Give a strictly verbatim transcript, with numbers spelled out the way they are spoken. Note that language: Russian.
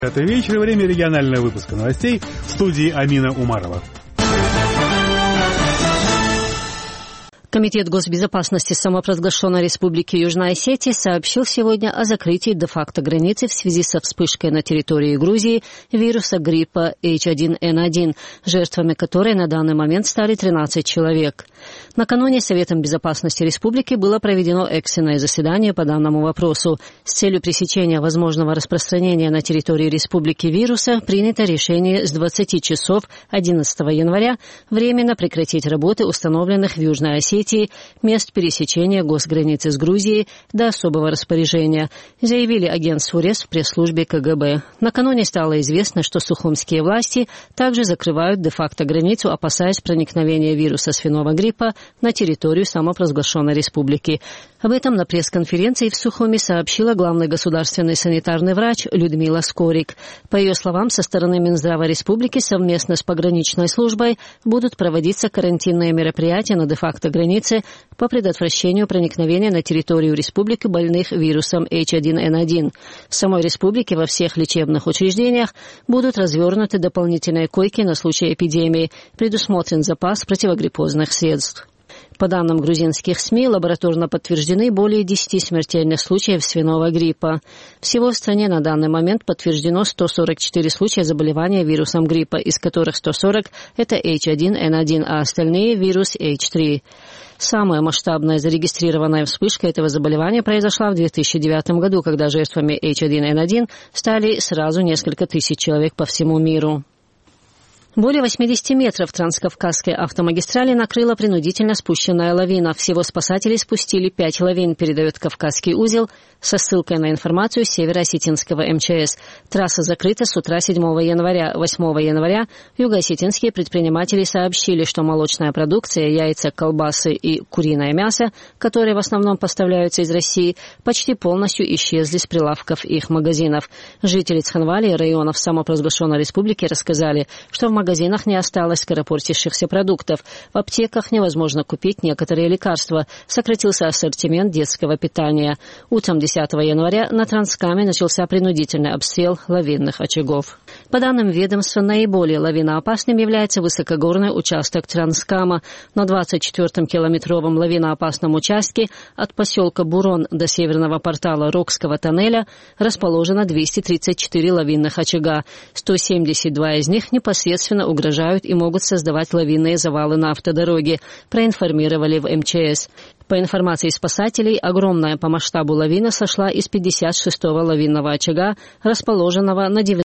Это вечер, время регионального выпуска новостей в студии Амина Умарова. Комитет госбезопасности самопровозглашенной Республики Южная Осетия сообщил сегодня о закрытии де-факто границы в связи со вспышкой на территории Грузии вируса гриппа эйч один эн один, жертвами которой на данный момент стали тринадцать человек. Накануне Советом безопасности Республики было проведено экстренное заседание по данному вопросу. С целью пресечения возможного распространения на территории Республики вируса принято решение с двадцати часов одиннадцатого января временно прекратить работы установленных в Южной Осетии мест пересечения госграницы с Грузией до особого распоряжения, заявили агентству РЕС в пресс-службе ка гэ бэ. Накануне стало известно, что сухумские власти также закрывают де-факто границу, опасаясь проникновения вируса свиного гриппа на территорию самопровозглашенной республики. Об этом на пресс-конференции в Сухуми сообщила главный государственный санитарный врач Людмила Скорик. По ее словам, со стороны Минздрава Республики совместно с пограничной службой будут проводиться карантинные мероприятия на де-факто границе по предотвращению проникновения на территорию республики больных вирусом эйч один эн один. В самой республике во всех лечебных учреждениях будут развернуты дополнительные койки на случай эпидемии, предусмотрен запас противогриппозных средств. По данным грузинских СМИ, лабораторно подтверждены более десяти смертельных случаев свиного гриппа. Всего в стране на данный момент подтверждено сто сорок четыре случая заболевания вирусом гриппа, из которых сто сорок – это эйч один эн один, а остальные – вирус эйч три. Самая масштабная зарегистрированная вспышка этого заболевания произошла в две тысячи девятом году, когда жертвами эйч один эн один стали сразу несколько тысяч человек по всему миру. Более восьмидесяти метров Транскавказской автомагистрали накрыла принудительно спущенная лавина. Всего спасатели спустили пять лавин, передает Кавказский узел со ссылкой на информацию Северо-Осетинского эм че эс. Трасса закрыта с утра седьмого января. восьмого января юго-осетинские предприниматели сообщили, что молочная продукция, яйца, колбасы и куриное мясо, которые в основном поставляются из России, почти полностью исчезли с прилавков их магазинов. Жители Цхинвали и районов самопровозглашенной республики рассказали, что в В магазинах не осталось скоропортившихся продуктов. В аптеках невозможно купить некоторые лекарства. Сократился ассортимент детского питания. Утром десятого января на Транскаме начался принудительный обстрел лавинных очагов. По данным ведомства, наиболее лавиноопасным является высокогорный участок Транскама. На двадцать четвёртом километровом лавиноопасном участке от поселка Бурон до северного портала Рокского тоннеля расположено двести тридцать четыре лавинных очага. сто семьдесят два из них непосредственно угрожают и могут создавать лавинные завалы на автодороге, проинформировали в эм че эс. По информации спасателей, огромная по масштабу лавина сошла из пятьдесят шестого лавинного очага, расположенного на